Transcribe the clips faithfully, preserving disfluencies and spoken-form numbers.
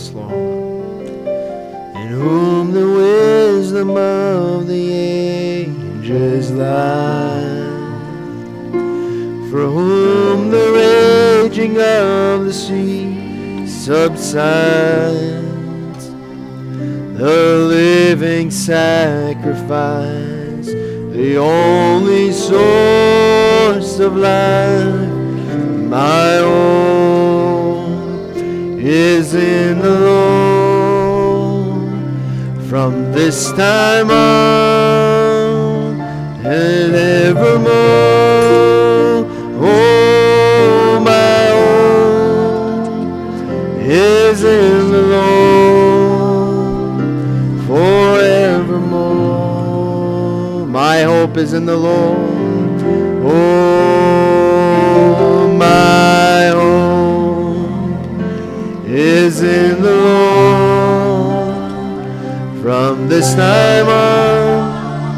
Yes, Lord. In whom the wisdom of the ages lies, for whom the raging of the sea subsides, the living sacrifice, the only source of life, my own is in the Lord, from this time on and evermore. Oh, my own is in the Lord forevermore. My hope is in the Lord. Oh, my hope is in the Lord, from this time on.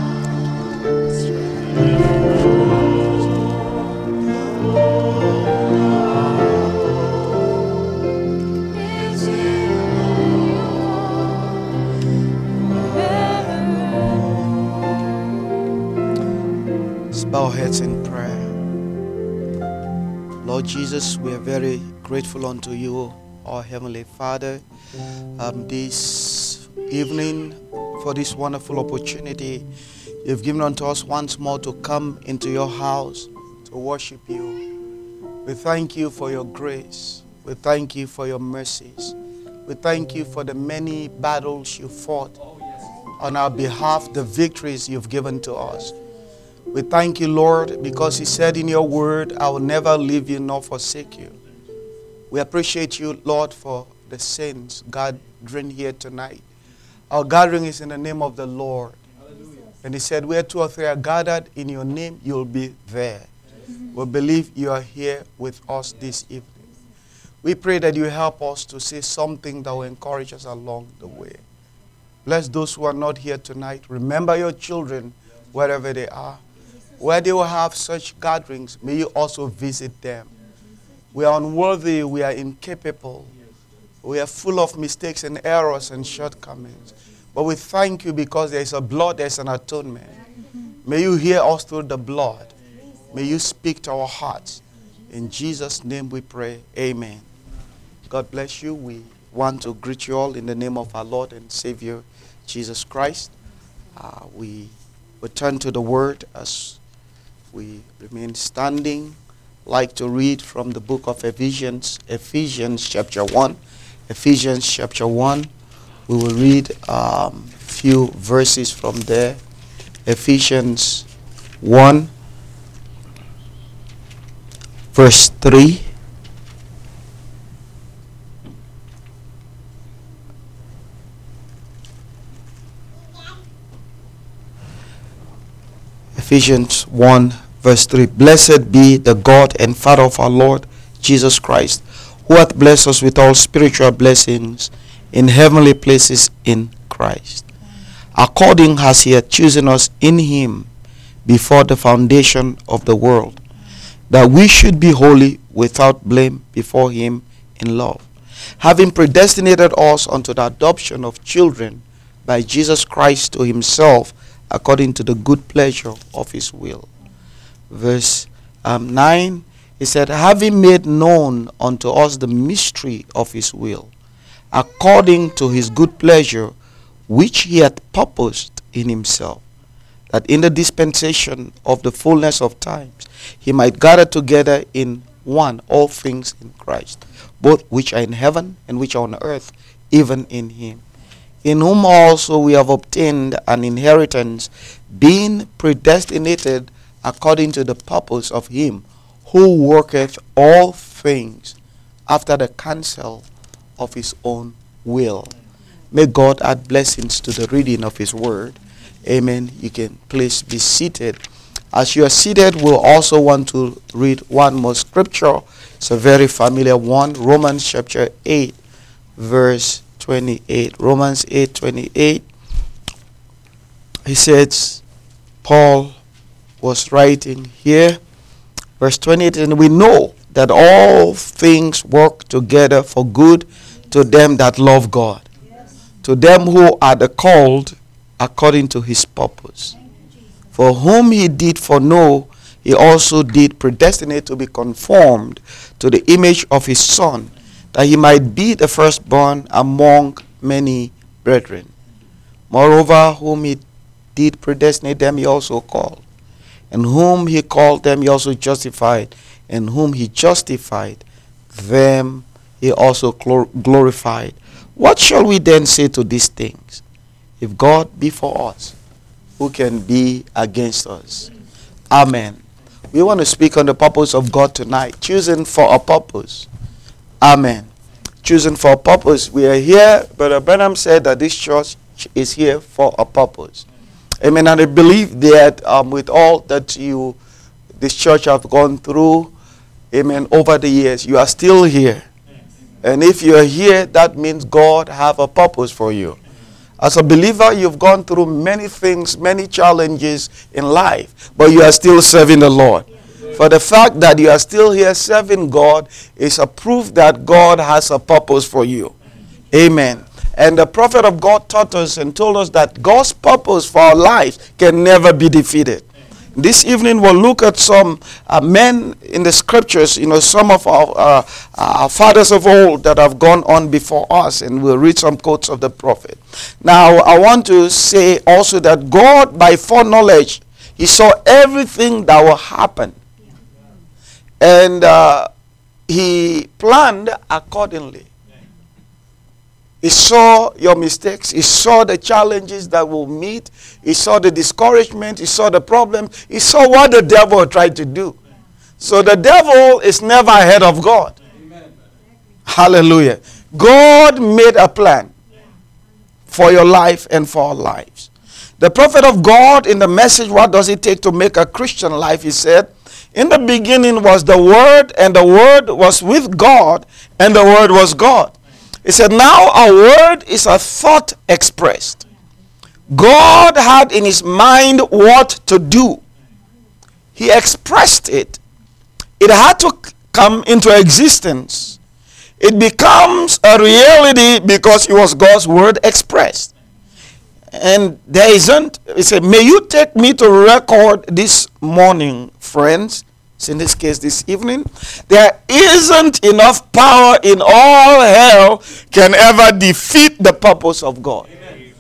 Bow our heads in prayer. Lord Jesus, we are very grateful unto you, our Heavenly Father, um, this evening for this wonderful opportunity you've given unto us once more to come into your house to worship you. We thank you for your grace. We thank you for your mercies. We thank you for the many battles you fought on our behalf, the victories you've given to us. We thank you, Lord, because you said in your word, I will never leave you nor forsake you. We appreciate you, Lord, for the saints gathering here tonight. Our gathering is in the name of the Lord. Hallelujah. And he said, where two or three are gathered in your name, you'll be there. We believe you are here with us this evening. We pray that you help us to say something that will encourage us along the way. Bless those who are not here tonight. Remember your children wherever they are. Where they will have such gatherings, may you also visit them. We are unworthy, we are incapable. We are full of mistakes and errors and shortcomings. But we thank you because there is a blood, there is an atonement. May you hear us through the blood. May you speak to our hearts. In Jesus' name we pray, amen. God bless you. We want to greet you all in the name of our Lord and Savior, Jesus Christ. Uh, we will turn to the word as we remain standing. Like to read from the book of Ephesians, Ephesians chapter one. Ephesians chapter one. We will read a um, few verses from there. Ephesians one, verse three. Ephesians one, verse three. Blessed be the God and Father of our Lord Jesus Christ, who hath blessed us with all spiritual blessings in heavenly places in Christ, according as he hath chosen us in him before the foundation of the world, that we should be holy without blame before him in love, having predestinated us unto the adoption of children by Jesus Christ to himself, according to the good pleasure of his will. Verse um, nine, he said, having made known unto us the mystery of his will, according to his good pleasure, which he hath purposed in himself, that in the dispensation of the fullness of times he might gather together in one all things in Christ, both which are in heaven and which are on earth, even in him, in whom also we have obtained an inheritance, being predestinated according to the purpose of him who worketh all things after the counsel of his own will. May God add blessings to the reading of his word. Amen. You can please be seated. As you are seated, we'll also want to read one more scripture. It's a very familiar one. Romans chapter eight, verse twenty-eight. Romans eight twenty-eight. He says, Paul was writing here, verse twenty-eight, and we know that all things work together for good to them that love God, to them who are the called according to his purpose. For whom he did foreknow, he also did predestinate to be conformed to the image of his Son, that he might be the firstborn among many brethren. Moreover, whom he did predestinate, them he also called. And whom he called, them he also justified. And whom he justified, them he also glorified. What shall we then say to these things? If God be for us, who can be against us? Amen. We want to speak on the purpose of God tonight. Choosing for a purpose. Amen. Choosing for a purpose. We are here, Brother Branham said that this church is here for a purpose. Amen. And I believe that um, with all that you, this church have gone through, amen, over the years, you are still here. And if you are here, that means God have a purpose for you. As a believer, you've gone through many things, many challenges in life, but you are still serving the Lord. For the fact that you are still here serving God is a proof that God has a purpose for you. Amen. And the prophet of God taught us and told us that God's purpose for our lives can never be defeated. This evening we'll look at some uh, men in the scriptures, you know, some of our, uh, our fathers of old that have gone on before us, and we'll read some quotes of the prophet. Now, I want to say also that God, by foreknowledge, he saw everything that will happen. And uh, he planned accordingly. He saw your mistakes. He saw the challenges that we'll meet. He saw the discouragement. He saw the problems. He saw what the devil tried to do. So the devil is never ahead of God. Amen. Hallelujah. God made a plan for your life and for our lives. The prophet of God in the message, what does it take to make a Christian life? He said, in the beginning was the Word, and the Word was with God, and the Word was God. He said, now a word is a thought expressed. God had in his mind what to do. He expressed it. It had to come into existence. It becomes a reality because it was God's word expressed. And there isn't, he said, may you take me to record this morning, friends. In this case, this evening, there isn't enough power in all hell can ever defeat the purpose of God. Amen.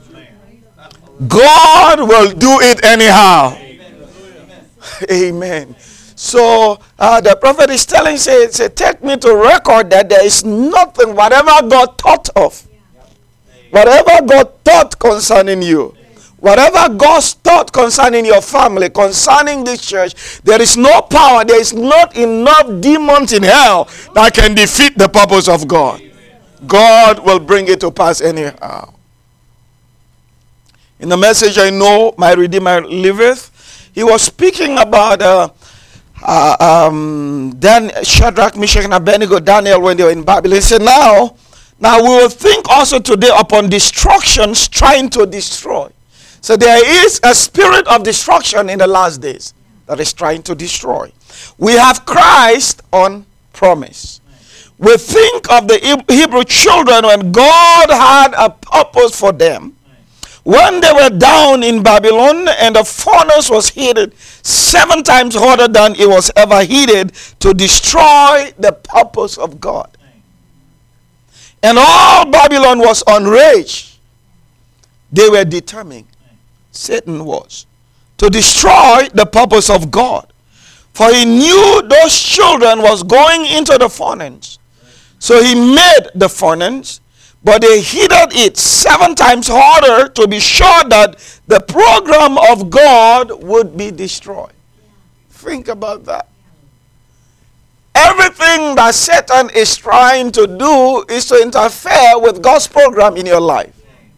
God will do it anyhow. Amen. Amen. So uh, the prophet is telling, say, say, take me to record that there is nothing, whatever God thought of, whatever God thought concerning you, whatever God's thought concerning your family, concerning this church, there is no power, there is not enough demons in hell that can defeat the purpose of God. God will bring it to pass anyhow. In the message, I know my Redeemer liveth, he was speaking about uh, uh, um, Dan, Shadrach, Meshach, and Abednego, Daniel, when they were in Babylon. He said, now, now we will think also today upon destructions trying to destroy. So there is a spirit of destruction in the last days that is trying to destroy. We have Christ on promise. We think of the Hebrew children when God had a purpose for them. When they were down in Babylon and the furnace was heated seven times hotter than it was ever heated to destroy the purpose of God. And all Babylon was enraged. They were determined. Satan was to destroy the purpose of God, for he knew those children was going into the furnace. So he made the furnace, but they heated it seven times harder to be sure that the program of God would be destroyed. Think about that. Everything that Satan is trying to do is to interfere with God's program in your life.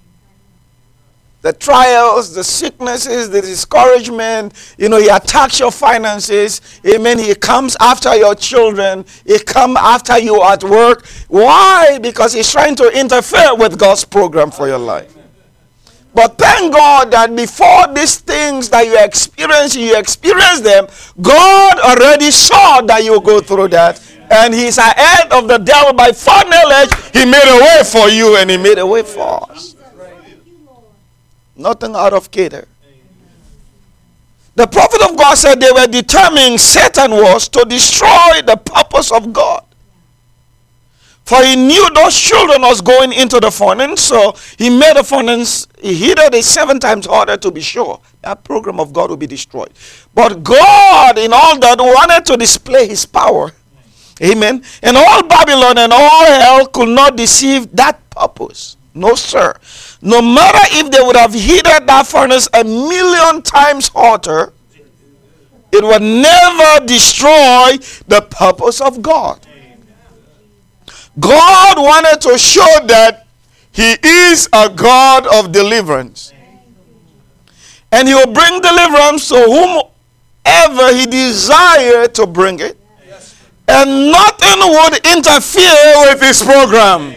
The trials, the sicknesses, the discouragement, you know, he attacks your finances. Amen. He comes after your children. He comes after you at work. Why? Because he's trying to interfere with God's program for your life. But thank God that before these things that you experience, you experience them, God already saw that you go through that. And he's ahead of the devil by foreknowledge. He made a way for you and he made a way for us. Nothing out of cater. The prophet of God said they were determined, Satan was, to destroy the purpose of God. For he knew those children was going into the furnace, so he made the furnace, he heated it seven times harder to be sure that program of God will be destroyed. But God, in all that, wanted to display his power. Amen. And all Babylon and all hell could not deceive that purpose. No, sir. No matter if they would have heated that furnace a million times hotter, it would never destroy the purpose of God. God wanted to show that he is a God of deliverance. And he will bring deliverance to whomever he desired to bring it. And nothing would interfere with his program.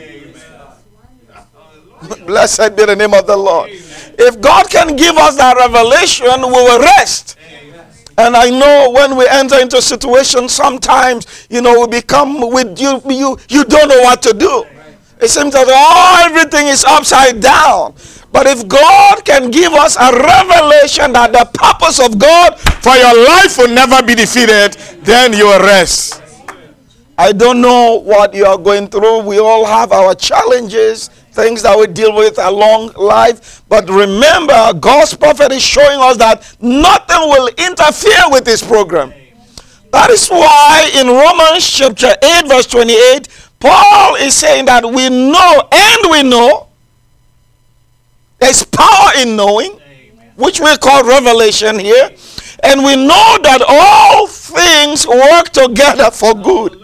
Blessed be the name of the Lord. If God can give us that revelation, we will rest. And I know when we enter into situations, sometimes, you know, we become with you, you, you don't know what to do. It seems that oh, everything is upside down. But if God can give us a revelation that the purpose of God for your life will never be defeated, then you will rest. I don't know what you are going through. We all have our challenges, things that we deal with along life. But remember, God's prophet is showing us that nothing will interfere with this program. That is why in Romans chapter eight verse twenty-eight, Paul is saying that we know and we know. There's power in knowing, which we call revelation here. And we know that all things work together for good.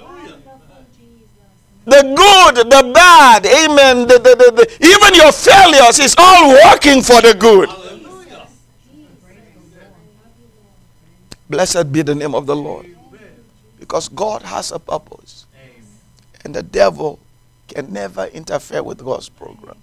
The good, the bad, amen, the, the, the, the, even your failures is all working for the good. Hallelujah. Blessed be the name of the Lord. Because God has a purpose. And the devil can never interfere with God's program.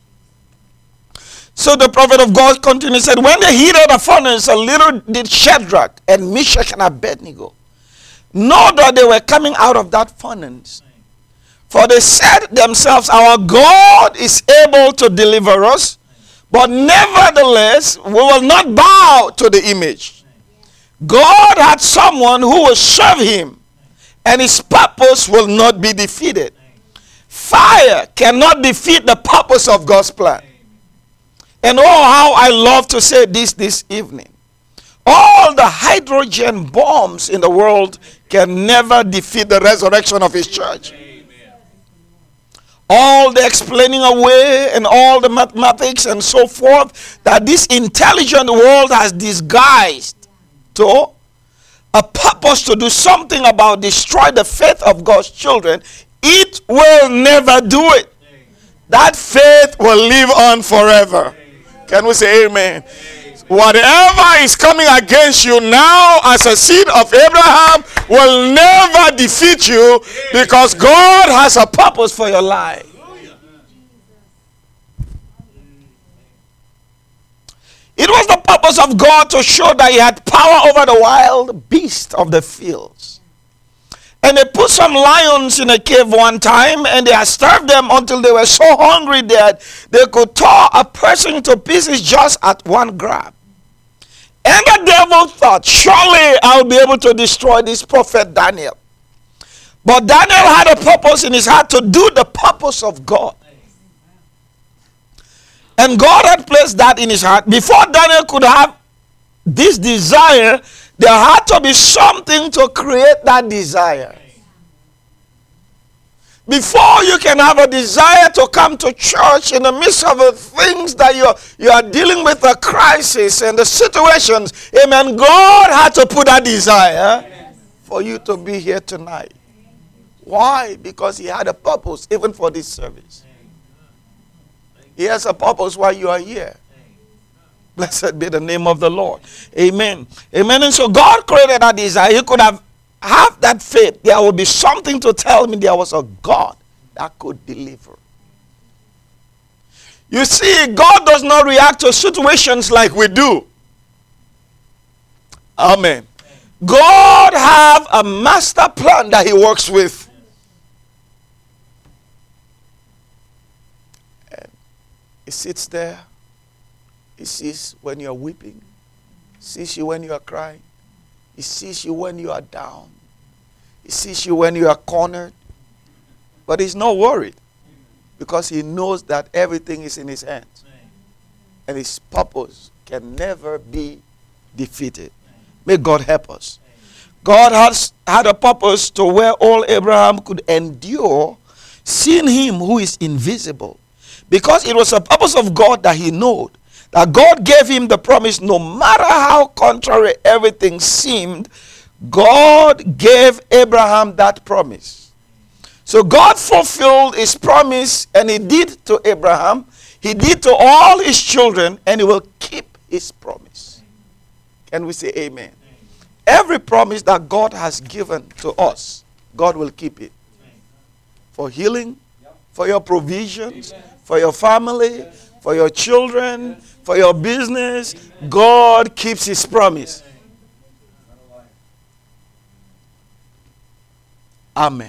So the prophet of God continued, said, when they heated the furnace, a little did Shadrach and Meshach and Abednego know that they were coming out of that furnace. For they said themselves, our God is able to deliver us, but nevertheless, we will not bow to the image. God had someone who will serve him, and his purpose will not be defeated. Fire cannot defeat the purpose of God's plan. And oh, how I love to say this this evening. All the hydrogen bombs in the world can never defeat the resurrection of his church. All the explaining away and all the mathematics and so forth that this intelligent world has disguised to a purpose to do something about destroy the faith of God's children, it will never do it. That faith will live on forever. Can we say amen? Whatever is coming against you now as a seed of Abraham will never defeat you because God has a purpose for your life. It was the purpose of God to show that he had power over the wild beasts of the fields. And they put some lions in a cave one time, and they had starved them until they were so hungry that they could tear a person to pieces just at one grab. And the devil thought, surely I'll be able to destroy this prophet Daniel. But Daniel had a purpose in his heart to do the purpose of God. And God had placed that in his heart. Before Daniel could have this desire, there had to be something to create that desire. Before you can have a desire to come to church in the midst of the things that you're, you are dealing with, the crisis and the situations, amen, God had to put that desire for you to be here tonight. Why? Because he had a purpose even for this service. He has a purpose why you are here. Blessed be the name of the Lord. Amen. Amen. And so God created that desire. He could have have that faith. There would be something to tell me there was a God that could deliver. You see, God does not react to situations like we do. Amen. God have a master plan that he works with. He sits there. He sees when you are weeping. He sees you when you are crying. He sees you when you are down. He sees you when you are cornered. But he's not worried because he knows that everything is in his hands. And his purpose can never be defeated. May God help us. God has had a purpose to where all Abraham could endure seeing him who is invisible. Because it was a purpose of God that he knew that God gave him the promise no matter how contrary everything seemed. God gave Abraham that promise. So God fulfilled his promise, and he did to Abraham, he did to all his children, and he will keep his promise. Can we say amen? Every promise that God has given to us, God will keep it. For healing, for your provisions, for your family, for your children, for your business, God keeps his promise. Amen.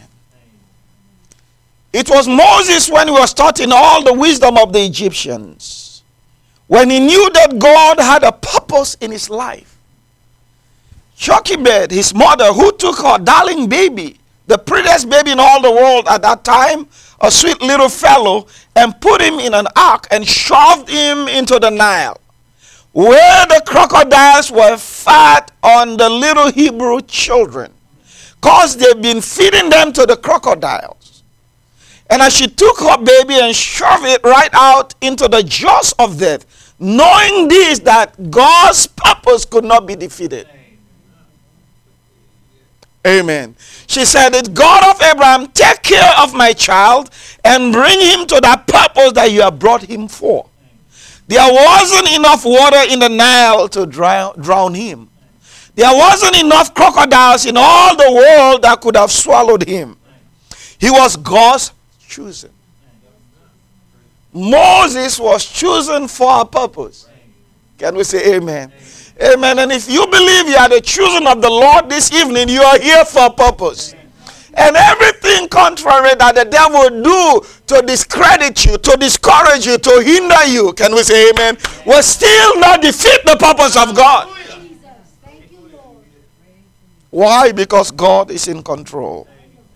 It was Moses when he was taught in all the wisdom of the Egyptians, when he knew that God had a purpose in his life. Jochebed, his mother, who took her darling baby, the prettiest baby in all the world at that time, a sweet little fellow, and put him in an ark and shoved him into the Nile, where the crocodiles were fat on the little Hebrew children, because they've been feeding them to the crocodiles. And as she took her baby and shoved it right out into the jaws of death, knowing this, that God's purpose could not be defeated. Amen. She said, "It's God of Abraham, take care of my child and bring him to that purpose that you have brought him for." There wasn't enough water in the Nile to drown, drown him. There wasn't enough crocodiles in all the world that could have swallowed him. He was God's chosen. Moses was chosen for a purpose. Can we say amen? Amen. And if you believe you are the chosen of the Lord this evening, you are here for a purpose. And everything contrary that the devil do to discredit you, to discourage you, to hinder you, can we say amen, will still not defeat the purpose of God. Why? Because God is in control.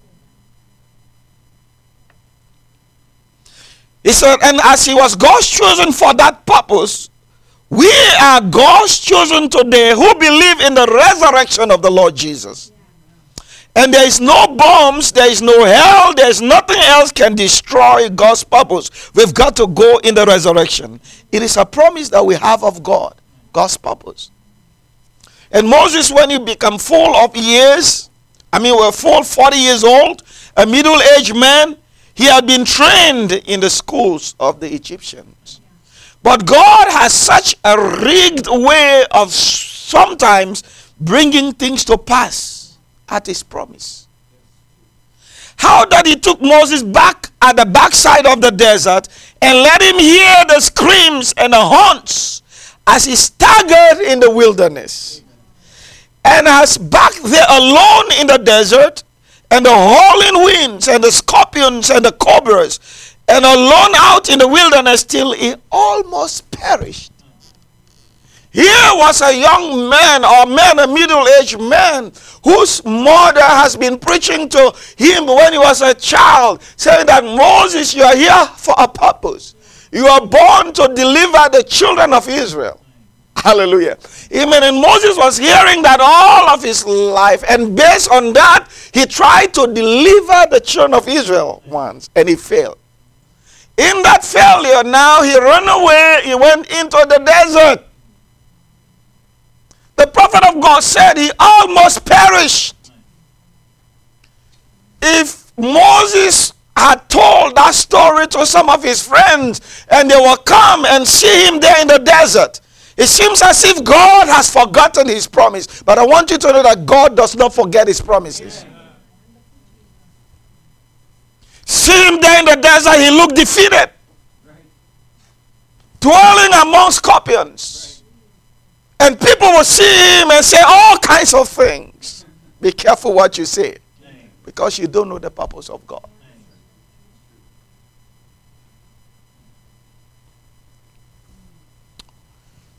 He said, and as he was God's chosen for that purpose, we are God's chosen today who believe in the resurrection of the Lord Jesus. And there is no bombs, there is no hell, there is nothing else can destroy God's purpose. We've got to go in the resurrection. It is a promise that we have of God, God's purpose. And Moses, when he became full of years, I mean, we're full forty years old, a middle-aged man, he had been trained in the schools of the Egyptians. But God has such a rigged way of sometimes bringing things to pass at his promise. How that he took Moses back at the backside of the desert and let him hear the screams and the haunts as he staggered in the wilderness. And as back there alone in the desert, and the howling winds and the scorpions and the cobras, and alone out in the wilderness till he almost perished. Here was a young man, or man, a middle-aged man, whose mother has been preaching to him when he was a child, saying that, Moses, you are here for a purpose. You are born to deliver the children of Israel. Hallelujah. Amen. And Moses was hearing that all of his life, and based on that, he tried to deliver the children of Israel once, and he failed. In that failure, now he ran away, he went into the desert. The prophet of God said he almost perished. If Moses had told that story to some of his friends, and they will come and see him there in the desert, it seems as if God has forgotten his promise. But I want you to know that God does not forget his promises. Amen. See him there in the desert, he looked defeated. Right. Dwelling among scorpions. Right. And people will see him and say all kinds of things. Be careful what you say. Because you don't know the purpose of God.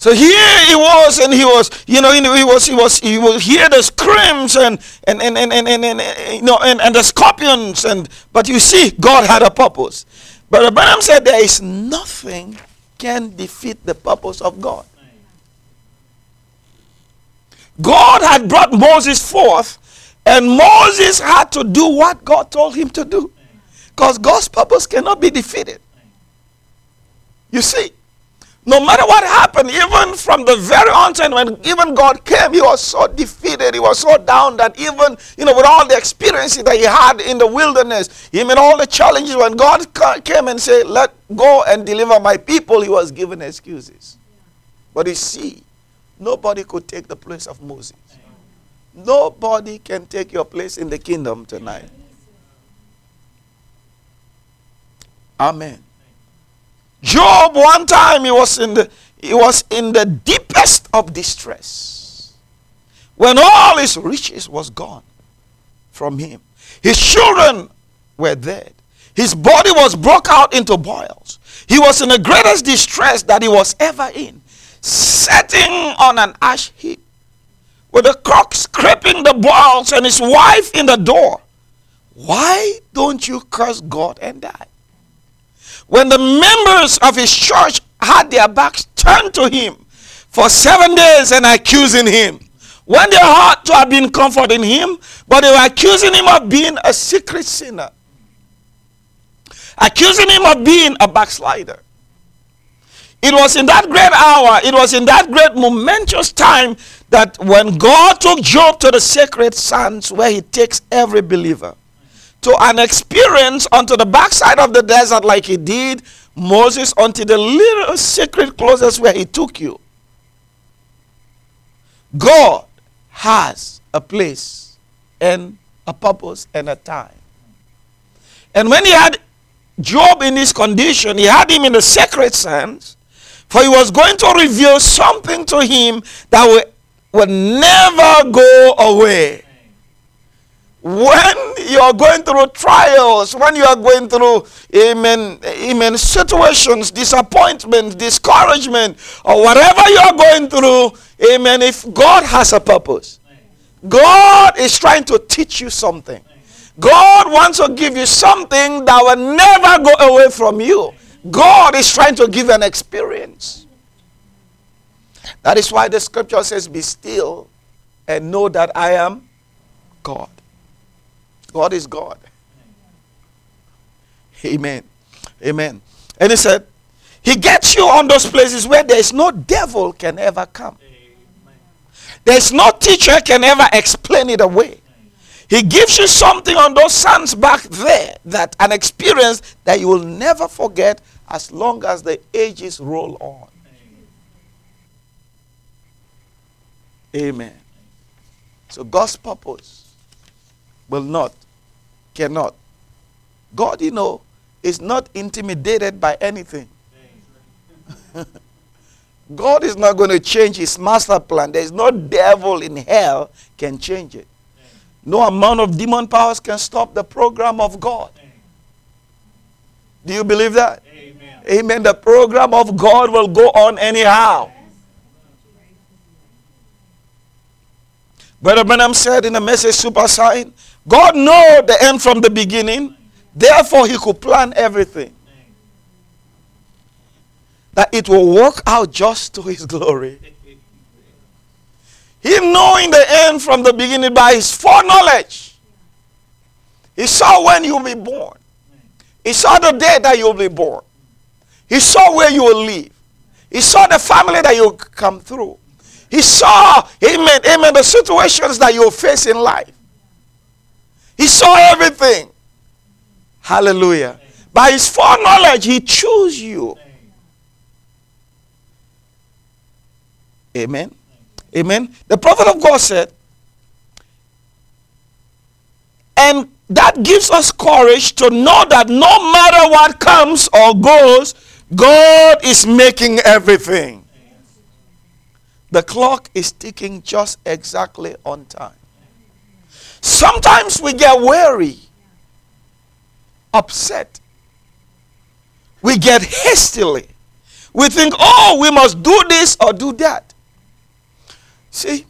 So here he was, and he was, you know, he was, he was, he would hear the screams and and and and and, and, and, and you know, and, and the scorpions, and but you see, God had a purpose. But Abraham said, there is nothing can defeat the purpose of God. God had brought Moses forth, and Moses had to do what God told him to do, because God's purpose cannot be defeated. You see. No matter what happened, even from the very onset when even God came, he was so defeated, he was so down that even, you know, with all the experiences that he had in the wilderness, even all the challenges, when God came and said, let go and deliver my people, he was given excuses. But you see, nobody could take the place of Moses. Nobody can take your place in the kingdom tonight. Amen. Job, one time he was in the he was in the deepest of distress, when all his riches was gone from him. His children were dead. His body was broke out into boils. He was in the greatest distress that he was ever in, sitting on an ash heap, with the cock scraping the boils and his wife in the door. Why don't you curse God and die? When the members of his church had their backs turned to him for seven days and accusing him, when they ought to have been comforting him, but they were accusing him of being a secret sinner, accusing him of being a backslider. It was in that great hour, it was in that great momentous time that when God took Job to the sacred sands where he takes every believer to an experience onto the backside of the desert, like he did Moses, onto the little secret closest where he took you. God has a place and a purpose and a time. And when he had Job in this condition, he had him in the sacred sands, for he was going to reveal something to him that will, will never go away. When you are going through trials, when you are going through, amen, amen, situations, disappointment, discouragement, or whatever you are going through, amen, if God has a purpose, God is trying to teach you something. God wants to give you something that will never go away from you. God is trying to give an experience. That is why the scripture says, be still and know that I am God. God is God. Amen. Amen. And he said, he gets you on those places where there is no devil can ever come. There is no teacher can ever explain it away. He gives you something on those sands back there, that an experience that you will never forget as long as the ages roll on. Amen. So God's purpose will not, cannot. God, you know, is not intimidated by anything. God is not going to change his master plan. There is no devil in hell can change it. No amount of demon powers can stop the program of God. Do you believe that? Amen. Amen. The program of God will go on anyhow. Brother Branham said in the message Super Sign, God knows the end from the beginning, therefore he could plan everything. That it will work out just to his glory. Him knowing the end from the beginning by his foreknowledge. He saw when you will be born. He saw the day that you will be born. He saw where you will live. He saw the family that you will come through. He saw, amen, amen, the situations that you will face in life. He saw everything. Hallelujah. By his foreknowledge, he chose you. Amen. Amen. The prophet of God said, and that gives us courage to know that no matter what comes or goes, God is making everything. The clock is ticking just exactly on time. Sometimes we get weary, upset. We get hastily. We think, oh, we must do this or do that. See,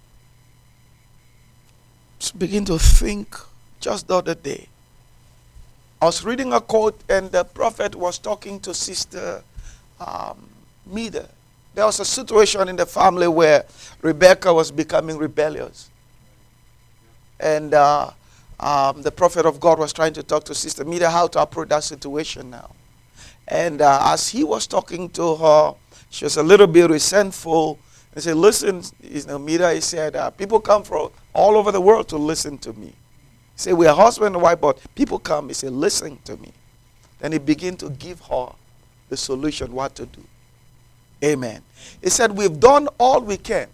just begin to think. Just the other day, I was reading a quote, and the prophet was talking to Sister um, Mida. There was a situation in the family where Rebecca was becoming rebellious. And uh, um, the prophet of God was trying to talk to Sister Mida how to approach that situation now. And uh, as he was talking to her, she was a little bit resentful. He said, listen, you know, Mida, he said, uh, people come from all over the world to listen to me. He said, we're husband and wife, but people come. He said, listen to me. Then he began to give her the solution, what to do. Amen. He said, we've done all we can.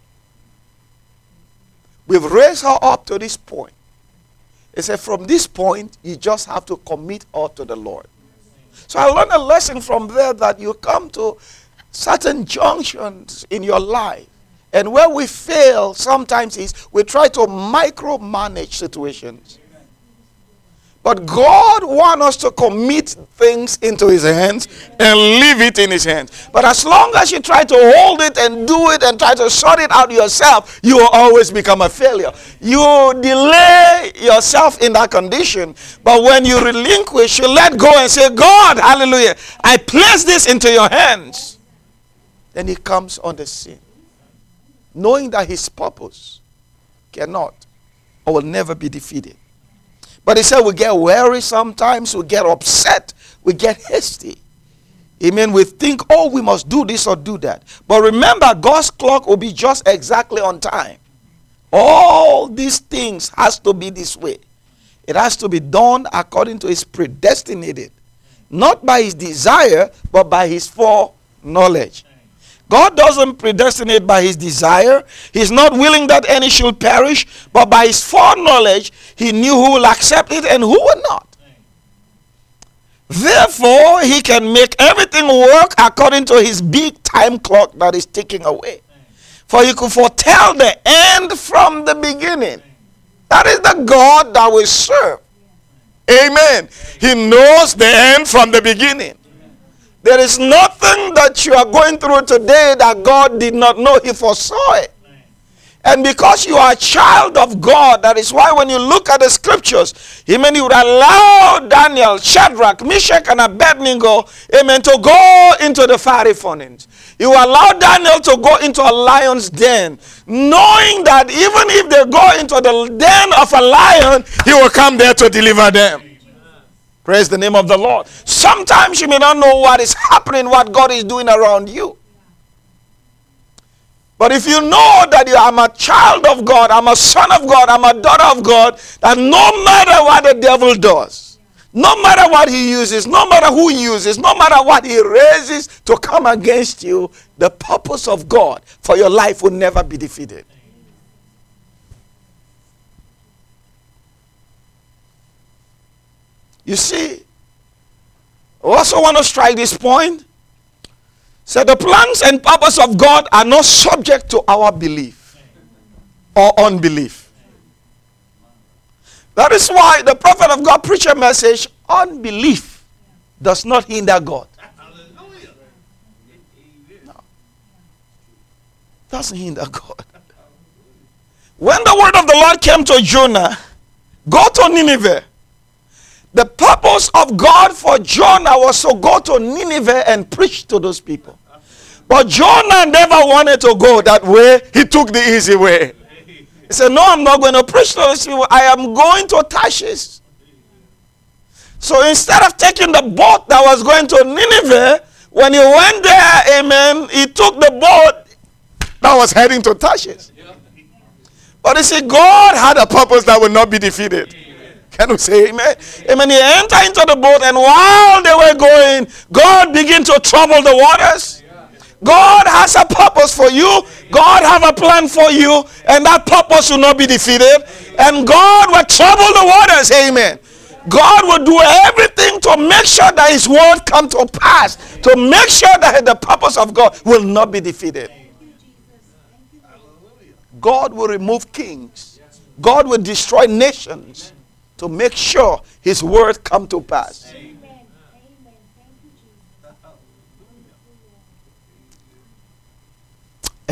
We've raised her up to this point. He said, from this point, you just have to commit her to the Lord. So I learned a lesson from there that you come to certain junctions in your life. And where we fail sometimes is we try to micromanage situations. But God wants us to commit things into his hands and leave it in his hands. But as long as you try to hold it and do it and try to sort it out yourself, you will always become a failure. You delay yourself in that condition. But when you relinquish, you let go and say, God, hallelujah, I place this into your hands. Then he comes on the scene, knowing that his purpose cannot or will never be defeated. But he said we get weary sometimes, we get upset, we get hasty. Amen. We think, oh, we must do this or do that. But remember, God's clock will be just exactly on time. All these things has to be this way. It has to be done according to his predestinated. Not by his desire, but by his foreknowledge. God doesn't predestinate by his desire. He's not willing that any should perish, but by his foreknowledge, he knew who will accept it and who will not. Therefore, he can make everything work according to his big time clock that is ticking away. For he could foretell the end from the beginning. That is the God that we serve. Amen. He knows the end from the beginning. There is nothing that you are going through today that God did not know. He foresaw it. And because you are a child of God, that is why when you look at the scriptures, amen, he would allow Daniel, Shadrach, Meshach, and Abednego, amen, to go into the fiery furnace. He will allow Daniel to go into a lion's den, knowing that even if they go into the den of a lion, he will come there to deliver them. Praise the name of the Lord. Sometimes you may not know what is happening, what God is doing around you. But if you know that you, I'm a child of God, I'm a son of God, I'm a daughter of God, that no matter what the devil does, no matter what he uses, no matter who he uses, no matter what he raises to come against you, the purpose of God for your life will never be defeated. You see, I also want to strike this point. So the plans and purpose of God are not subject to our belief or unbelief. That is why the prophet of God preached a message, unbelief does not hinder God. No. Doesn't hinder God. When the word of the Lord came to Jonah, go to Nineveh. The purpose of God for Jonah was to go to Nineveh and preach to those people. But Jonah never wanted to go that way. He took the easy way. He said, no, I'm not going to preach to those people. I am going to Tarshish. So instead of taking the boat that was going to Nineveh, when he went there, amen, he took the boat that was heading to Tarshish. But you see, God had a purpose that would not be defeated. Can we say amen? Amen. He entered into the boat, and while they were going, God began to trouble the waters. God has a purpose for you. God have a plan for you, and that purpose will not be defeated. And God will trouble the waters. Amen. God will do everything to make sure that his word come to pass, to make sure that the purpose of God will not be defeated. God will remove kings. God will destroy nations to make sure his word come to pass.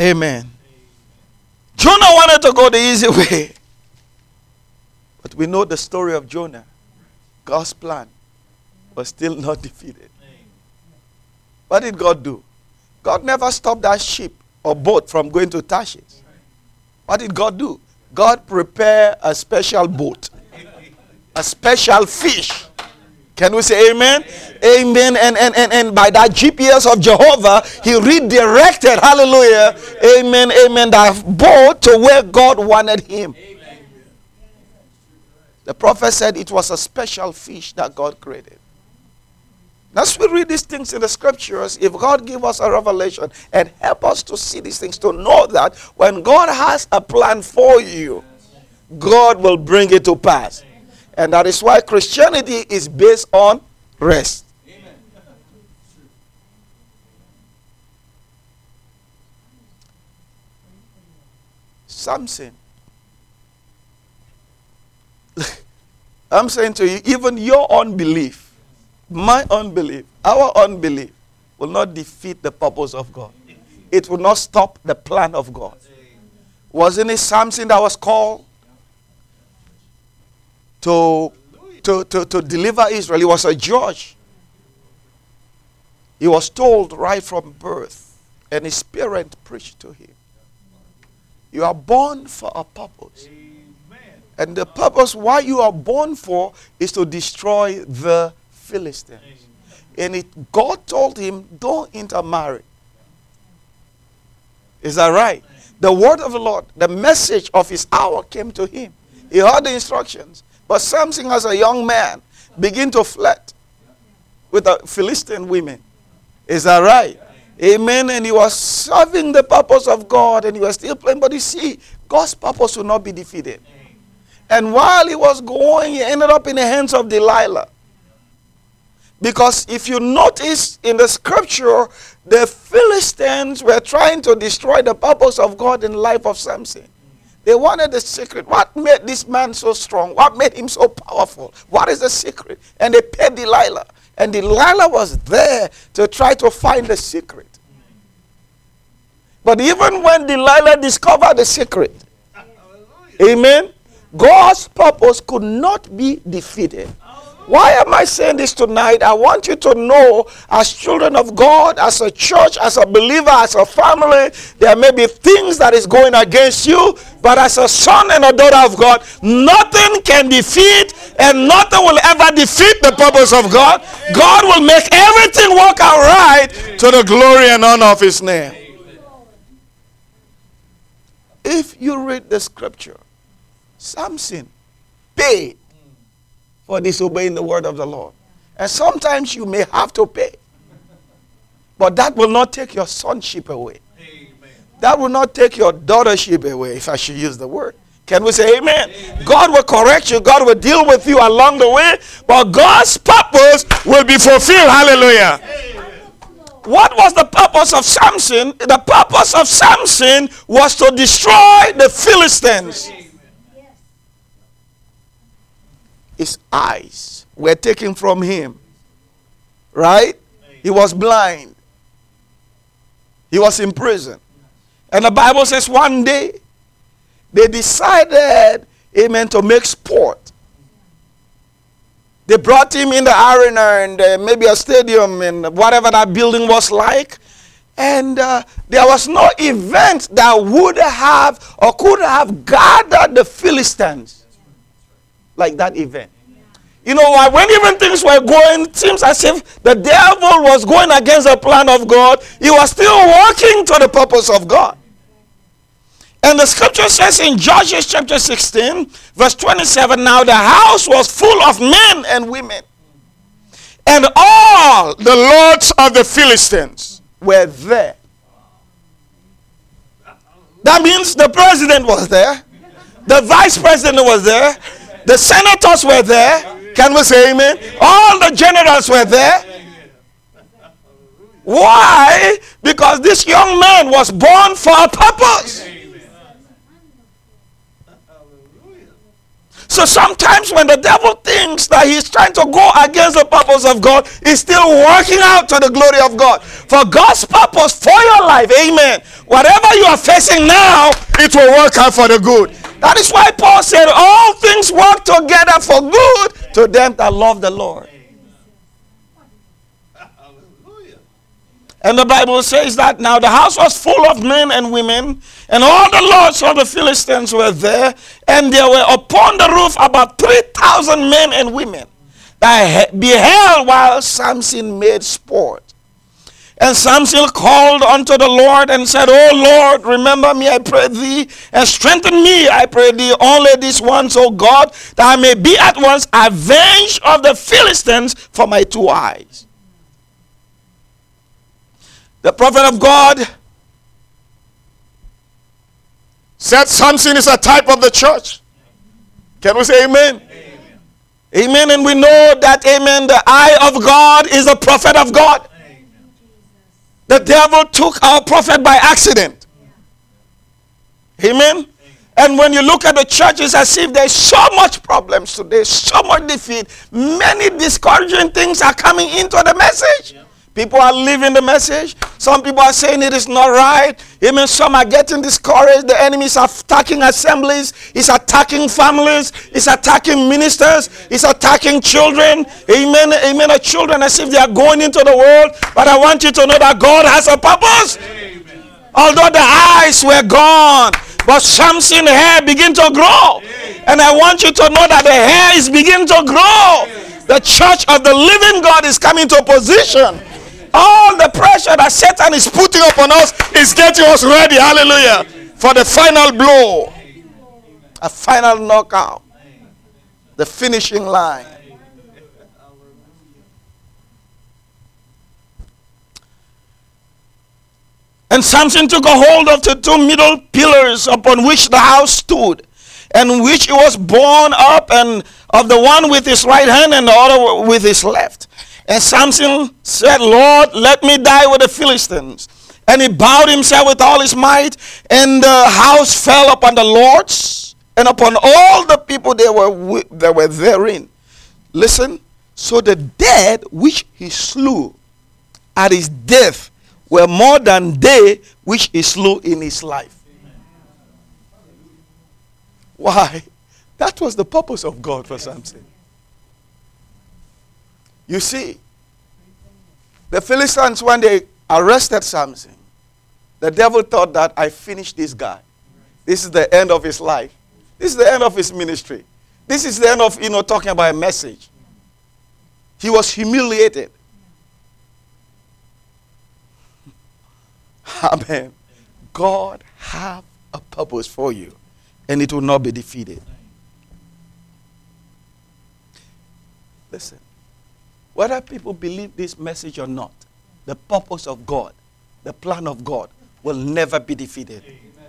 Amen. Jonah wanted to go the easy way. But we know the story of Jonah. God's plan was still not defeated. What did God do? God never stopped that ship or boat from going to Tarshish. What did God do? God prepared a special boat. A special fish. Can we say amen? Amen. And, and, and, and by that G P S of Jehovah, he redirected, hallelujah, amen, amen, that boat to where God wanted him. Amen. The prophet said it was a special fish that God created. As we read these things in the scriptures, if God give us a revelation and help us to see these things, to know that when God has a plan for you, God will bring it to pass. And that is why Christianity is based on rest. Amen. Samson. I'm saying to you, even your unbelief, my unbelief, our unbelief will not defeat the purpose of God. It will not stop the plan of God. Wasn't it Samson that was called to, to, to, to deliver Israel? He was a judge. He was told right from birth, and his parent preached to him, you are born for a purpose. And the purpose why you are born for is to destroy the Philistines. And it, God told him, don't intermarry. Is that right? The word of the Lord, the message of his hour came to him. He heard the instructions. But Samson, as a young man, began to flirt with the Philistine women. Is that right? Amen. And he was serving the purpose of God, and he was still playing. But you see, God's purpose will not be defeated. And while he was going, he ended up in the hands of Delilah. Because if you notice in the scripture, the Philistines were trying to destroy the purpose of God in the life of Samson. They wanted the secret. What made this man so strong? What made him so powerful? What is the secret? And they paid Delilah. And Delilah was there to try to find the secret. But even when Delilah discovered the secret, amen, God's purpose could not be defeated. Why am I saying this tonight? I want you to know, as children of God, as a church, as a believer, as a family, there may be things that is going against you, but as a son and a daughter of God, nothing can defeat and nothing will ever defeat the purpose of God. God will make everything work out right to the glory and honor of his name. If you read the scripture, Samson paid for disobeying the word of the Lord. And sometimes you may have to pay. But that will not take your sonship away. Amen. That will not take your daughtership away, if I should use the word. Can we say amen? Amen? God will correct you. God will deal with you along the way. But God's purpose will be fulfilled. Hallelujah. Amen. What was the purpose of Samson? The purpose of Samson was to destroy the Philistines. Amen. His eyes were taken from him. Right? He was blind. He was in prison. And the Bible says one day they decided, amen, to make sport. They brought him in the arena and uh, maybe a stadium and whatever that building was like. And uh, there was no event that would have or could have gathered the Philistines like that event. You know why? When even things were going, it seems as if the devil was going against the plan of God, he was still working to the purpose of God. And the scripture says in Judges chapter sixteen, verse twenty-seven, now the house was full of men and women. And all the lords of the Philistines were there. That means the president was there. The vice president was there. The senators were there. Can we say amen? All the generals were there. Why? Because this young man was born for a purpose. So sometimes when the devil thinks that he's trying to go against the purpose of God, he's still working out to the glory of God. For God's purpose for your life, amen. Whatever you are facing now, it will work out for the good. That is why Paul said, all things work together for good to them that love the Lord. And the Bible says that now the house was full of men and women, and all the lords of the Philistines were there, and there were upon the roof about three thousand men and women that beheld while Samson made sport. And Samson called unto the Lord and said, O Lord, remember me, I pray thee, and strengthen me, I pray thee, only this once, O God, that I may be at once avenged of the Philistines for my two eyes. The prophet of God said Samson is a type of the church. Can we say amen? Amen. Amen. And we know that, amen, the eye of God is the prophet of God. Amen. The devil took our prophet by accident. Amen. Amen. And when you look at the church, it's as if there's so much problems today, so much defeat. Many discouraging things are coming into the message. Yeah. People are leaving the message. Some people are saying it is not right. Even some are getting discouraged. The enemy is attacking assemblies. He's attacking families. He's attacking ministers. He's attacking children. Amen. Amen. The children as if they are going into the world. But I want you to know that God has a purpose. Amen. Although the eyes were gone, but Samson's hair began to grow. Amen. And I want you to know that the hair is beginning to grow. Amen. The church of the living God is coming to position. All the pressure that Satan is putting upon us is getting us ready, hallelujah, for the final blow. A final knockout. The finishing line. And Samson took a hold of the two middle pillars upon which the house stood, and which he was borne up, and of the one with his right hand and the other with his left. And Samson said, Lord, let me die with the Philistines. And he bowed himself with all his might, and the house fell upon the lords and upon all the people that were, that were therein. Listen, so the dead which he slew at his death were more than they which he slew in his life. Why? That was the purpose of God for Samson. You see, the Philistines, when they arrested Samson, the devil thought that I finished this guy. This is the end of his life. This is the end of his ministry. This is the end of, you know, talking about a message. He was humiliated. Amen. God have a purpose for you, and it will not be defeated. Listen. Whether people believe this message or not, the purpose of God, the plan of God, will never be defeated. Amen.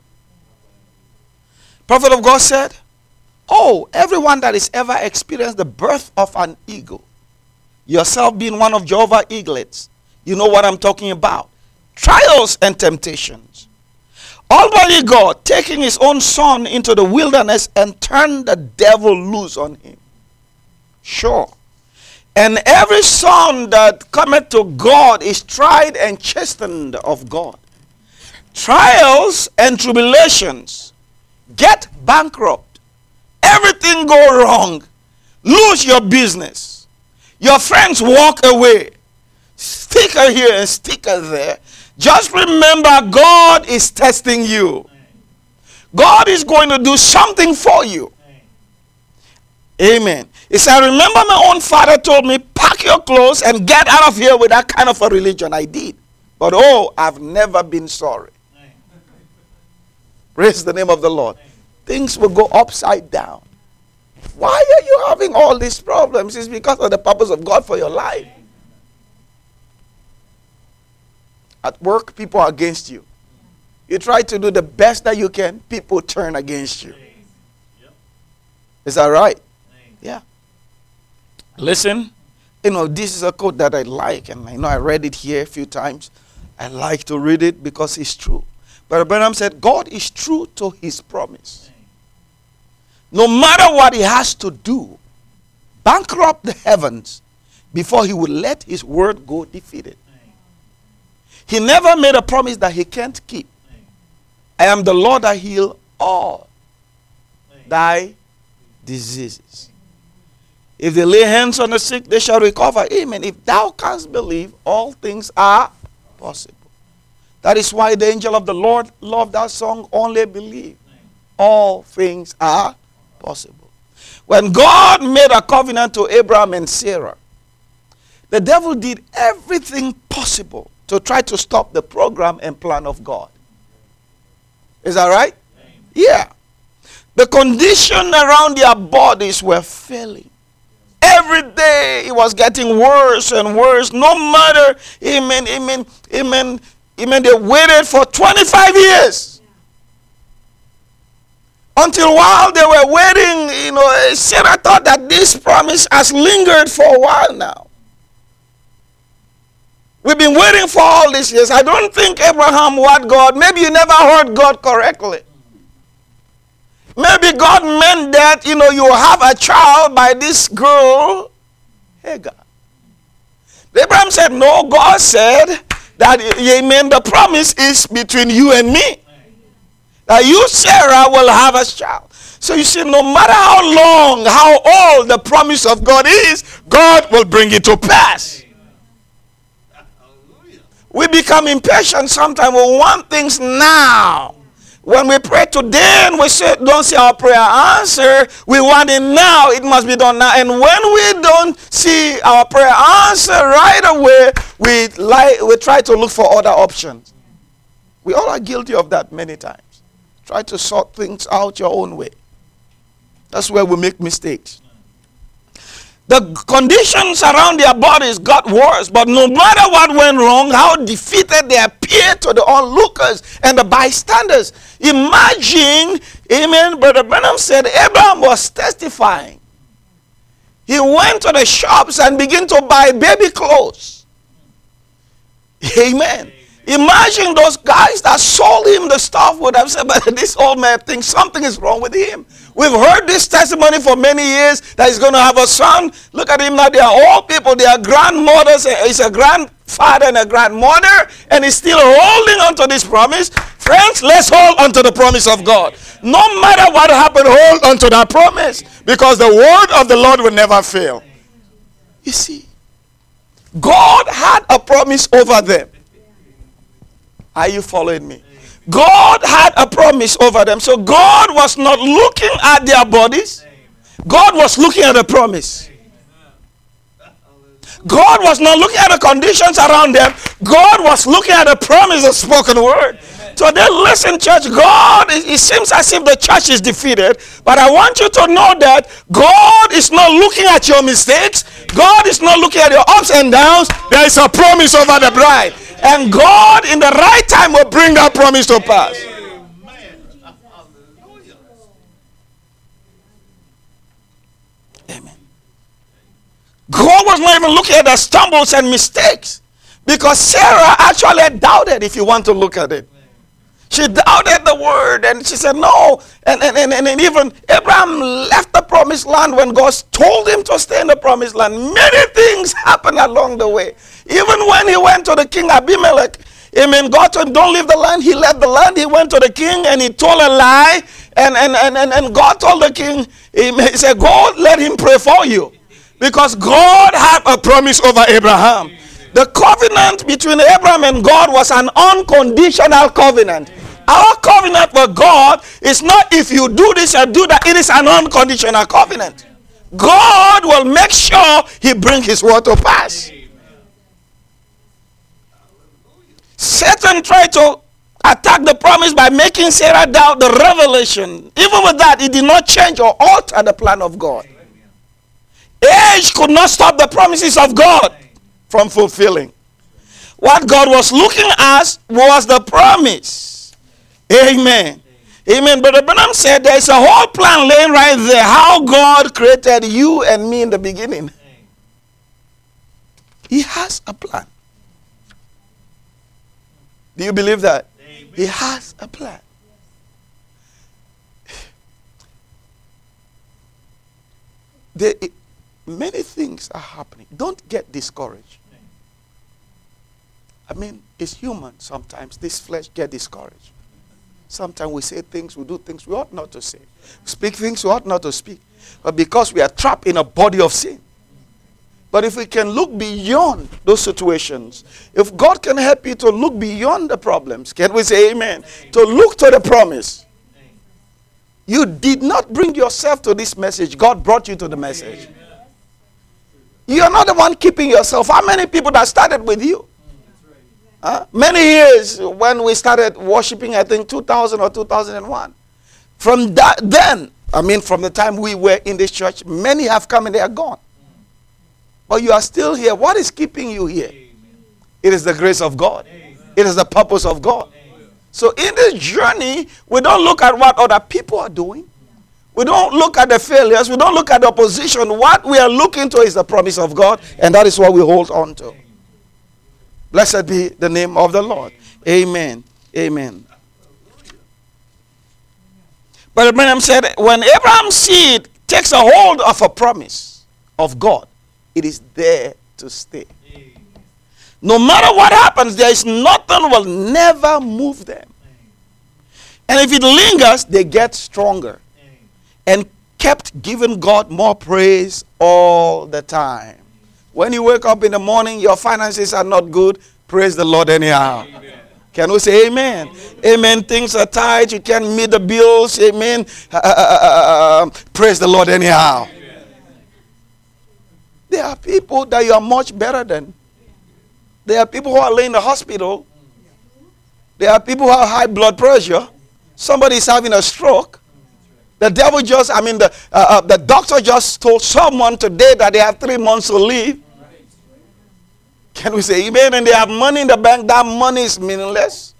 Prophet of God said, oh, everyone that has ever experienced the birth of an eagle, yourself being one of Jehovah's eaglets, you know what I'm talking about. Trials and temptations. Almighty God taking his own son into the wilderness and turned the devil loose on him. Sure. And every son that cometh to God is tried and chastened of God. Trials and tribulations. Get bankrupt. Everything go wrong. Lose your business. Your friends walk away. Sticker here and sticker there. Just remember, God is testing you. God is going to do something for you. Amen. He said, I remember my own father told me, pack your clothes and get out of here with that kind of a religion. I did. But oh, I've never been sorry. Praise the name of the Lord. Things will go upside down. Why are you having all these problems? It's because of the purpose of God for your life. At work, people are against you. You try to do the best that you can, people turn against you. Is that right? Yeah. Listen, you know, this is a quote that I like, and I know I read it here a few times. I like to read it because it's true. But Branham said, God is true to his promise. no matter what he has to do, bankrupt the heavens before he would let his word go defeated. He never made a promise that he can't keep. I am the Lord that heal all thy diseases. If they lay hands on the sick, they shall recover. Amen. If thou canst believe, all things are possible. That is why the angel of the Lord loved that song, Only Believe. All things are possible. When God made a covenant to Abraham and Sarah, the devil did everything possible to try to stop the program and plan of God. Is that right? Yeah. The condition around their bodies were failing. Every day it was getting worse and worse. No matter, amen, amen, amen, amen. They waited for twenty-five years. Until while they were waiting, you know, Sarah thought that this promise has lingered for a while now. We've been waiting for all these years. I don't think Abraham heard God. Maybe you never heard God correctly. Maybe God meant that, you know, you have a child by this girl, Hagar. Abraham said, no, God said that, amen, the promise is between you and me. That you, Sarah, will have a child. So you see, no matter how long, how old the promise of God is, God will bring it to pass. We become impatient sometimes. We want things now. When we pray today and we say, don't see our prayer answer, we want it now. It must be done now. And when we don't see our prayer answer right away, we, lie, we try to look for other options. We all are guilty of that many times. Try to sort things out your own way. That's where we make mistakes. The conditions around their bodies got worse, but no matter what went wrong, how defeated they appeared to the onlookers and the bystanders. Imagine, amen, Brother Branham said Abraham was testifying. He went to the shops and began to buy baby clothes. Amen. Imagine those guys that sold him the stuff would have said, but this old man thinks something is wrong with him. We've heard this testimony for many years that he's going to have a son. Look at him now. They are old people. They are grandmothers. He's a grandfather and a grandmother. And he's still holding on to this promise. Friends, let's hold on to the promise of God. No matter what happened, hold on to that promise. Because the word of the Lord will never fail. You see, God had a promise over them. Are you following me? God had a promise over them. So God was not looking at their bodies. God was looking at the promise. God was not looking at the conditions around them. God was looking at the promise, the spoken word. So then listen, church, God, it, it seems as if the church is defeated. But I want you to know that God is not looking at your mistakes. God is not looking at your ups and downs. There is a promise over the bride. And God, in the right time, will bring that promise to pass. Amen. God was not even looking at the stumbles and mistakes. Because Sarah actually doubted, if you want to look at it. She doubted the word and she said no. And, and, and, and even Abraham left the promised land when God told him to stay in the promised land. Many things happened along the way. Even when he went to the king Abimelech, amen, God told him, don't leave the land. He left the land. He went to the king and he told a lie. And, and, and, and, and God told the king, amen, he said, God, let him pray for you. Because God had a promise over Abraham. The covenant between Abraham and God was an unconditional covenant. Our covenant with God is not if you do this or do that. It is an unconditional covenant. God will make sure he brings his word to pass. Satan tried to attack the promise by making Sarah doubt the revelation. Even with that, it did not change or alter the plan of God. Age could not stop the promises of God from fulfilling. What God was looking at was the promise. Amen. Amen. Brother Branham said there is a whole plan laying right there. How God created you and me in the beginning. He has a plan. Do you believe that? Amen. He has a plan. There, many things are happening. Don't get discouraged. I mean, it's human sometimes. This flesh get discouraged. Sometimes we say things, we do things we ought not to say. Speak things we ought not to speak. But because we are trapped in a body of sin. But if we can look beyond those situations, if God can help you to look beyond the problems, can we say amen? Amen. To look to the promise. Amen. You did not bring yourself to this message. God brought you to the message. Amen. You are not the one keeping yourself. How many people that started with you? Huh? Many years when we started worshiping, I think two thousand or two thousand one. From that, then, I mean from the time we were in this church, many have come and they are gone. But you are still here. What is keeping you here? It is the grace of God. It is the purpose of God. So in this journey, we don't look at what other people are doing. We don't look at the failures. We don't look at the opposition. What we are looking to is the promise of God, and that is what we hold on to. Blessed be the name of the Lord. Amen. Amen. But Branham said, when Abraham's seed takes a hold of a promise of God, it is there to stay. No matter what happens, there is nothing will never move them. And if it lingers, they get stronger. And kept giving God more praise all the time. When you wake up in the morning, your finances are not good, praise the Lord anyhow. Amen. Can we say amen? Amen? Amen. Things are tight, you can't meet the bills, amen. Uh, uh, uh, praise the Lord anyhow. Amen. There are people that you are much better than. There are people who are laying in the hospital. There are people who have high blood pressure. Somebody is having a stroke. The devil just, I mean, the, uh, uh, the doctor just told someone today that they have three months to live. Can we say amen? And they have money in the bank. That money is meaningless.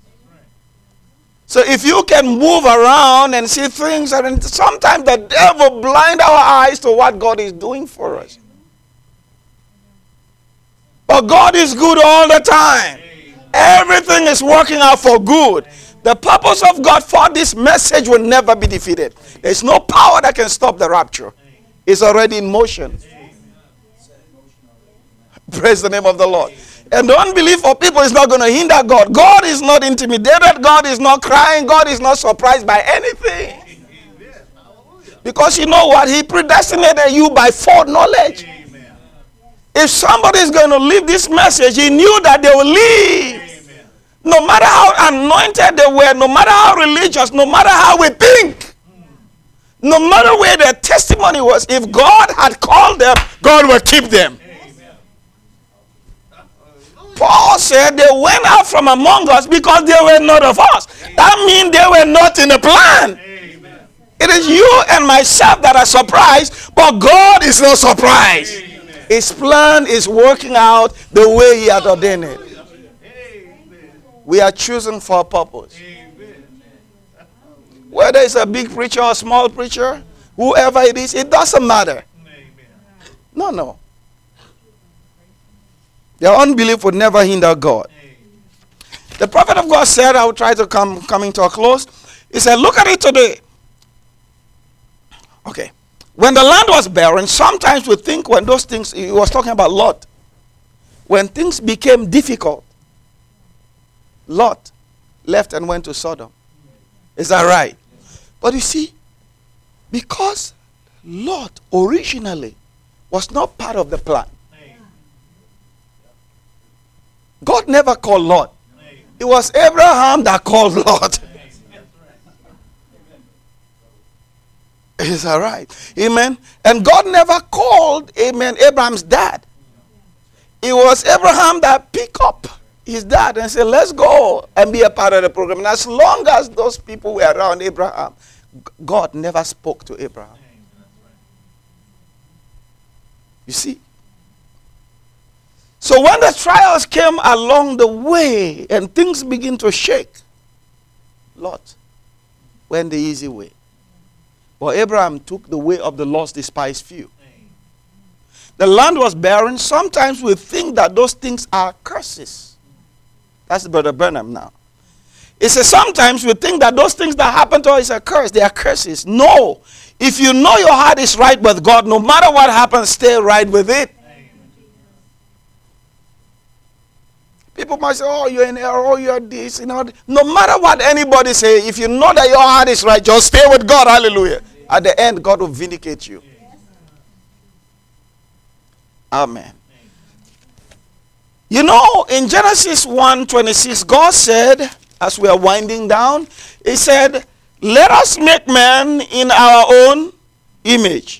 So if you can move around and see things, and sometimes the devil blind our eyes to what God is doing for us. But God is good all the time. Everything is working out for good. The purpose of God for this message will never be defeated. There's no power that can stop the rapture. It's already in motion. Praise the name of the Lord. And the unbelief of people is not going to hinder God. God is not intimidated. God is not crying. God is not surprised by anything. Because you know what? He predestinated you by foreknowledge. If somebody is going to leave this message, he knew that they will leave. No matter how anointed they were, no matter how religious, no matter how we think, no matter where their testimony was, if God had called them, God will keep them. Amen. Paul said they went out from among us because they were not of us. Amen. That means they were not in the plan. Amen. It is you and myself that are surprised, but God is not surprised. Amen. His plan is working out the way he had ordained it. We are chosen for a purpose. Amen. Whether it's a big preacher or a small preacher, whoever it is, it doesn't matter. Amen. No, no. Their unbelief would never hinder God. Amen. The prophet of God said, I will try to come coming to a close. He said, look at it today. Okay. When the land was barren, sometimes we think when those things, he was talking about Lot. When things became difficult, Lot left and went to Sodom. Is that right? But you see, because Lot originally was not part of the plan. God never called Lot. It was Abraham that called Lot. Is that right? Amen. And God never called, amen, Abraham's dad. It was Abraham that picked up his dad and said, let's go and be a part of the program. And as long as those people were around Abraham, God never spoke to Abraham. You see? So when the trials came along the way and things begin to shake, Lot went the easy way. But Abraham took the way of the lost, despised few. The land was barren. Sometimes we think that those things are curses. That's Brother Branham now. He says sometimes we think that those things that happen to us are curses. They are curses. No. If you know your heart is right with God, no matter what happens, stay right with it. People might say, oh, you're in error, oh, you're this, you know. No matter what anybody say, if you know that your heart is right, just stay with God. Hallelujah. At the end, God will vindicate you. Amen. You know, in Genesis one twenty-six, God said, as we are winding down, he said, let us make man in our own image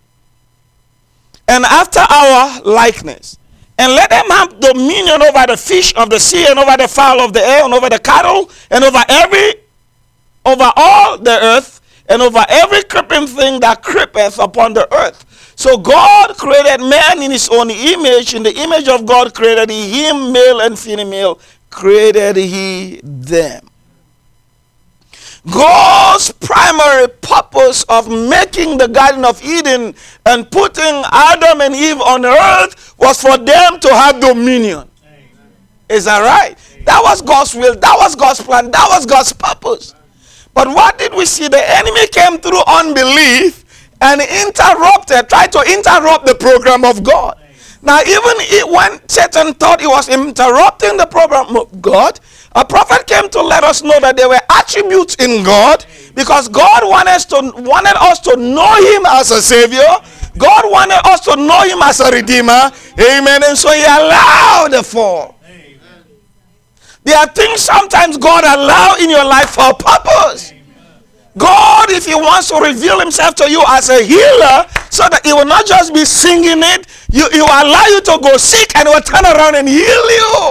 and after our likeness. And let them have dominion over the fish of the sea and over the fowl of the air and over the cattle and over every, over all the earth and over every creeping thing that creepeth upon the earth. So God created man in his own image. In the image of God created he him, male and female created he them. God's primary purpose of making the Garden of Eden and putting Adam and Eve on earth was for them to have dominion. Amen. Is that right? Amen. That was God's will. That was God's plan. That was God's purpose. But what did we see? The enemy came through unbelief and interrupted, tried to interrupt the program of God. Amen. Now, even it, when Satan thought he was interrupting the program of God, a prophet came to let us know that there were attributes in God, because God wanted us to, wanted us to know him as a savior. God wanted us to know him as a redeemer. Amen. And so he allowed the fall. Amen. There are things sometimes God allows in your life for a purpose. Amen. God, if he wants to reveal himself to you as a healer, so that he will not just be singing it, you, he will allow you to go sick and he will turn around and heal you.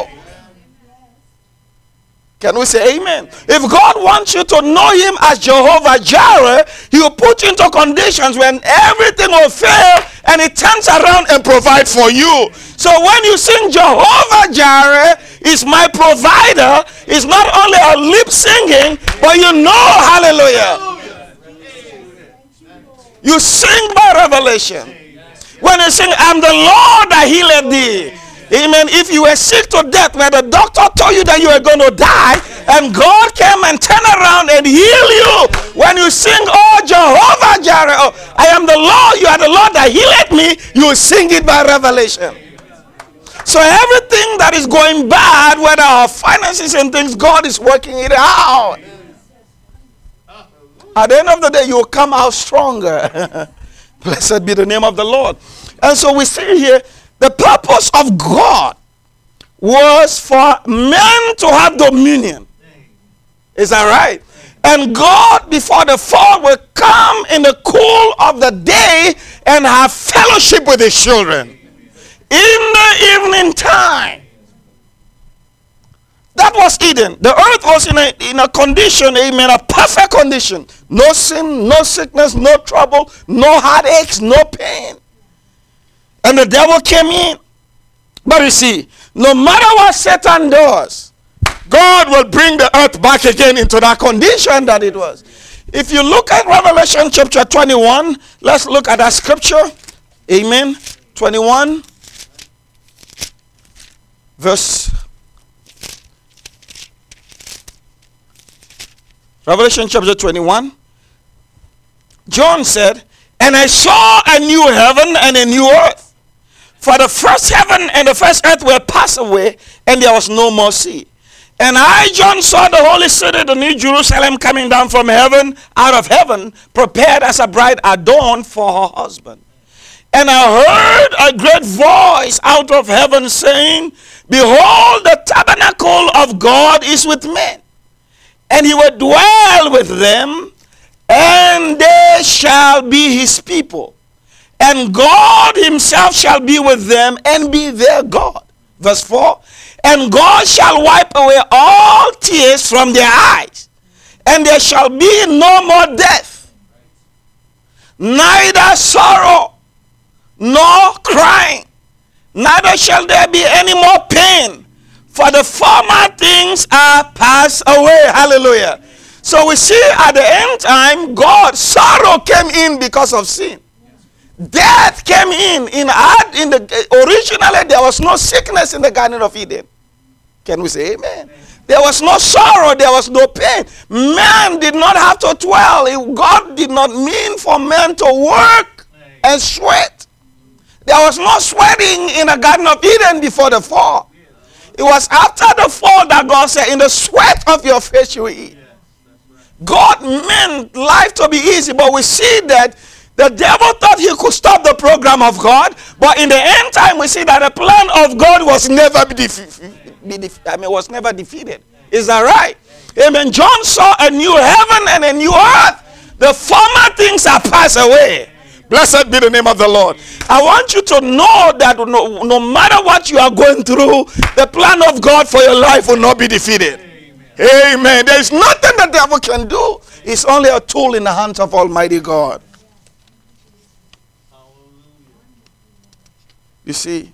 Can we say amen? If God wants you to know him as Jehovah Jireh, he will put you into conditions when everything will fail and he turns around and provides for you. So when you sing Jehovah Jireh is my provider, it's not only a lip singing, but you know, hallelujah. You sing by revelation. When you sing, I'm the Lord that healeth thee. Amen. If you were sick to death where the doctor told you that you were going to die, and God came and turned around and healed you, when you sing, oh Jehovah Jireh, oh, I am the Lord, you are the Lord that healed me, you sing it by revelation. So everything that is going bad, whether our finances and things, God is working it out. At the end of the day, you will come out stronger. Blessed be the name of the Lord. And so we see here, the purpose of God was for men to have dominion. Is that right? And God, before the fall, will come in the cool of the day and have fellowship with his children. In the evening time. That was Eden. The earth was in a, in a condition, amen, a perfect condition. No sin, no sickness, no trouble, no heartaches, no pain. And the devil came in. But you see, no matter what Satan does, God will bring the earth back again into that condition that it was. If you look at Revelation chapter twenty-one, let's look at that scripture. Amen. twenty-one. Verse. Revelation chapter twenty-one. John said, and I saw a new heaven and a new earth. For the first heaven and the first earth were passed away, and there was no more sea. And I, John, saw the holy city, the new Jerusalem, coming down from heaven, out of heaven, prepared as a bride adorned for her husband. And I heard a great voice out of heaven saying, behold, the tabernacle of God is with men, and he will dwell with them, and they shall be his people. And God himself shall be with them and be their God. Verse four. And God shall wipe away all tears from their eyes, and there shall be no more death, neither sorrow, nor crying, neither shall there be any more pain, for the former things are passed away. Hallelujah. So we see at the end time, God, sorrow came in because of sin. Death came in. In, in the, originally, there was no sickness in the Garden of Eden. Can we say amen? Amen? There was no sorrow. There was no pain. Man did not have to toil. God did not mean for man to work and sweat. There was no sweating in the Garden of Eden before the fall. It was after the fall that God said, in the sweat of your face you will eat. God meant life to be easy, but we see that the devil thought he could stop the program of God, but in the end time we see that the plan of God was never be defeated. I mean, was never defeated. Is that right? Amen. John saw a new heaven and a new earth. The former things are passed away. Blessed be the name of the Lord. I want you to know that no, no matter what you are going through, the plan of God for your life will not be defeated. Amen. Amen. There is nothing the devil can do. It's only a tool in the hands of Almighty God. You see,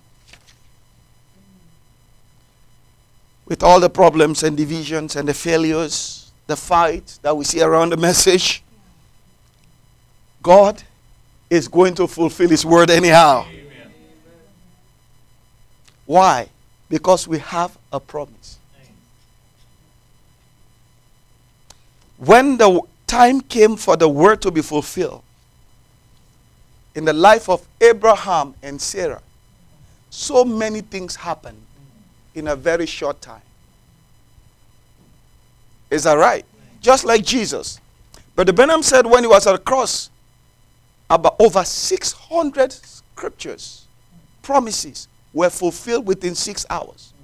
with all the problems and divisions and the failures, the fight that we see around the message, God is going to fulfill his word anyhow. Amen. Why? Because we have a promise. When the time came for the word to be fulfilled in the life of Abraham and Sarah, so many things happened in a very short time. Is that right? Just like Jesus. Brother Benham said when he was at the cross, about over six hundred scriptures, promises were fulfilled within six hours.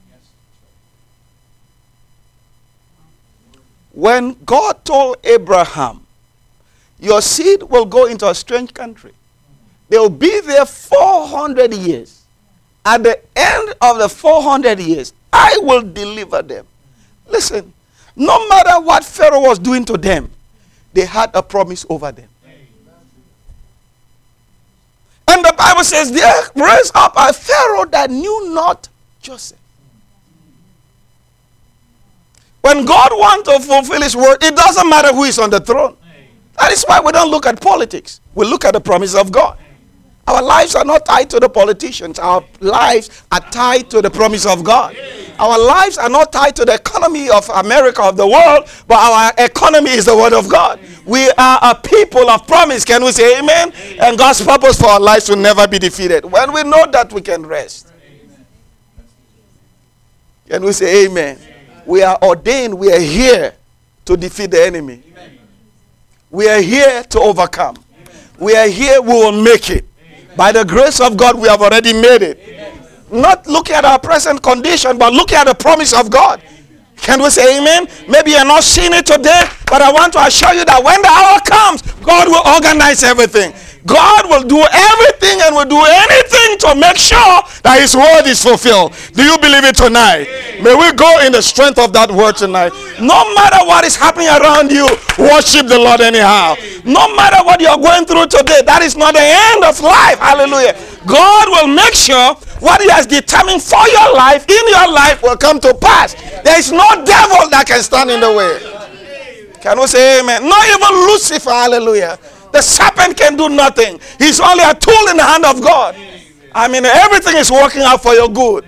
When God told Abraham, your seed will go into a strange country. They will be there four hundred years. At the end of the four hundred years, I will deliver them. Listen, no matter what Pharaoh was doing to them, they had a promise over them. And the Bible says, there raised up a Pharaoh that knew not Joseph. When God wants to fulfill his word, it doesn't matter who is on the throne. That is why we don't look at politics. We look at the promise of God. Our lives are not tied to the politicians. Our lives are tied to the promise of God. Our lives are not tied to the economy of America, of the world, but our economy is the word of God. We are a people of promise. Can we say amen? And God's purpose for our lives will never be defeated. When we know that, we can rest. Can we say amen? We are ordained. We are here to defeat the enemy. We are here to overcome. We are here. We will make it. By the grace of God, we have already made it. Amen. Not looking at our present condition, but looking at the promise of God. Amen. Can we say amen? Maybe you're not seeing it today, but I want to assure you that when the hour comes, God will organize everything. God will do everything and will do anything to make sure that his word is fulfilled. Do you believe it tonight? Amen. May we go in the strength of that word tonight. No matter what is happening around you, worship the Lord anyhow. No matter what you're going through today, that is not the end of life. Hallelujah. God will make sure what he has determined for your life, in your life, will come to pass. There is no devil that can stand in the way. Can we say amen? Not even Lucifer. Hallelujah. The serpent can do nothing. He's only a tool in the hand of God. I mean, everything is working out for your good.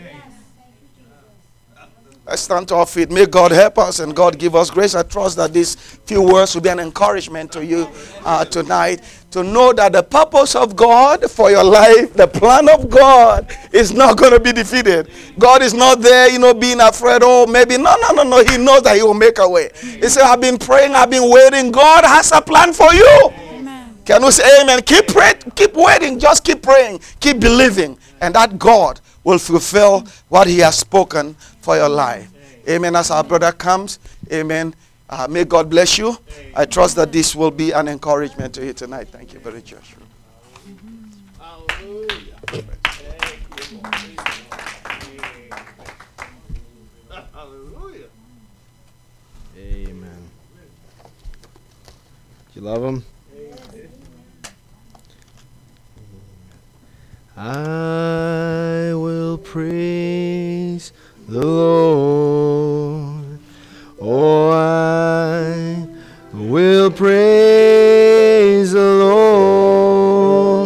Let's stand to our feet. May God help us and God give us grace. I trust that these few words will be an encouragement to you uh, tonight, to know that the purpose of God for your life, the plan of God, is not going to be defeated. God is not there, you know, being afraid. Oh, maybe. No, no, no, no. He knows that he will make a way. He said, I've been praying, I've been waiting. God has a plan for you. Can we say amen? Keep praying, keep waiting, just keep praying, keep believing, and that God will fulfill what he has spoken for your life. Amen. As our brother comes, amen. Uh, may God bless you. I trust that this will be an encouragement to you tonight. Thank you very much, Joshua. Hallelujah. Amen. Do you love him? I will praise the Lord. Oh, I will praise the Lord.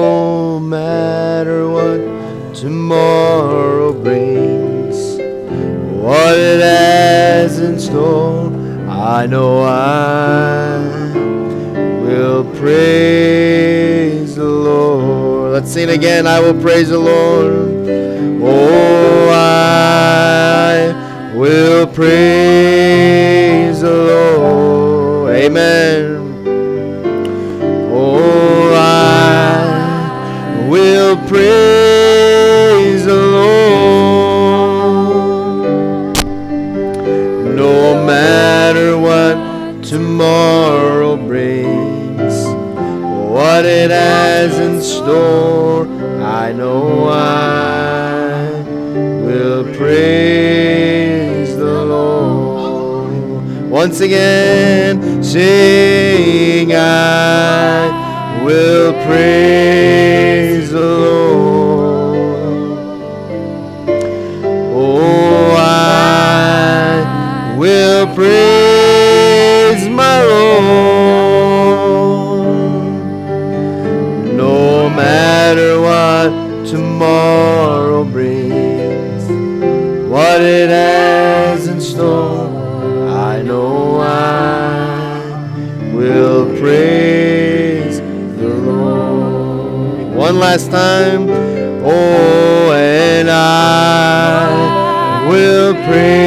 No matter what tomorrow brings, I know I will praise the Lord. Let's sing again. I will praise the Lord. Oh, I will praise the Lord. Amen. Oh, I will praise the Lord. No matter what tomorrow brings, what it has in store, I know I will praise the Lord. Once again, sing, I will praise the Lord. Oh, I will praise my Lord. No matter what tomorrow brings, what it has in store, I know I will praise the Lord. One last time. Oh, and I will praise